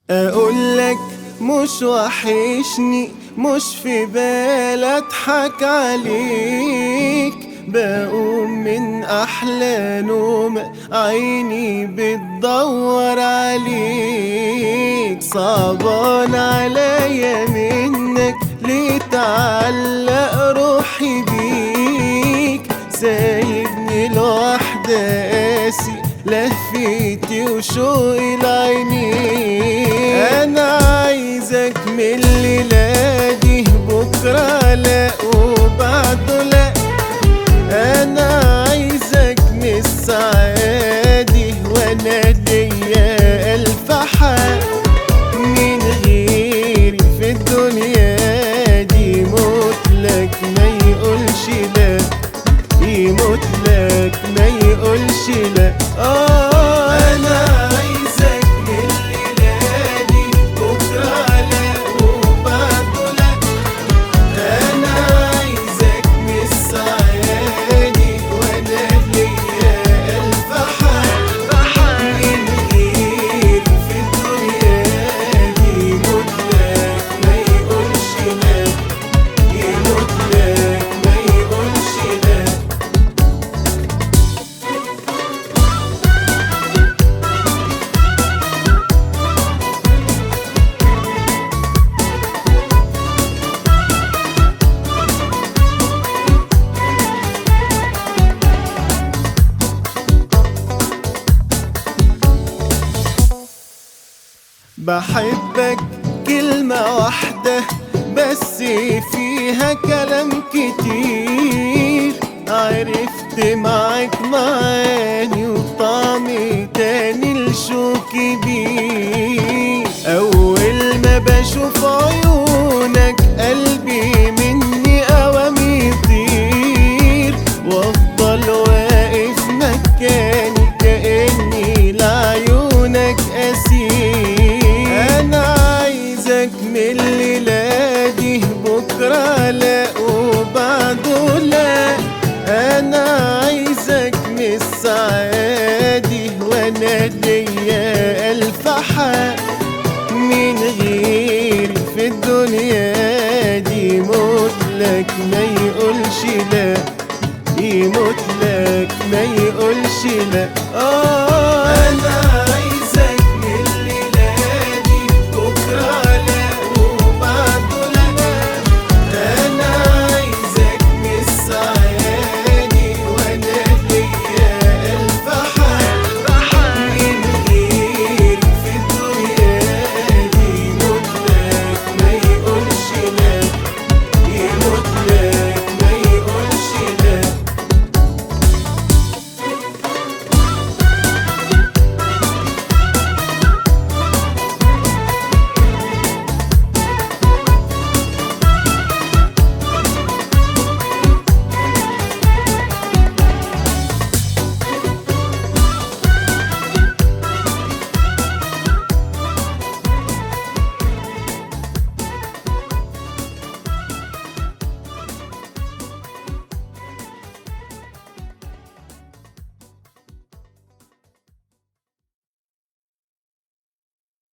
اقولك مش وحشني، مش في بالي اضحك عليك. بقوم من احلى نوم عيني بتدور عليك. صعبان عليا منك ليه تعلق روحي بيك. سايبني لوحدي قاسي لفيتي وشوقي لعينيك. انا عايزك من الليلة دي، بكرة لا وبعده لا. انا عايزك من السعادة وانا ليا الف حق. من غيري في الدنيا دي موتلك ما يقولش لا، يموتلك ما يقولش لا. انا عايزك من الليلة دي، بكرة لا وبعده لا. انا عايزك من السعادة وانا ليا الف حق. من غيري في الدنيا دي موتلك ما يقولش لا، يموتلك ما يقولش لا. بحبك كلمة واحدة بس فيها كلام كتير. عرفت معاك معاني وطعم تاني لشوق كبير. أول ما بشوف عيونك قلبي مني قوام يطير. وأفضل واقف مكاني كأني لعيونك أسير. انا عايزك من الليلة دي، بكرة لا وبعده لا. انا عايزك من السعادة وانا ليا الف حق. من غيري في الدنيا دي موتلك ما يقولش لا، يموتلك ما يقولش لا. انا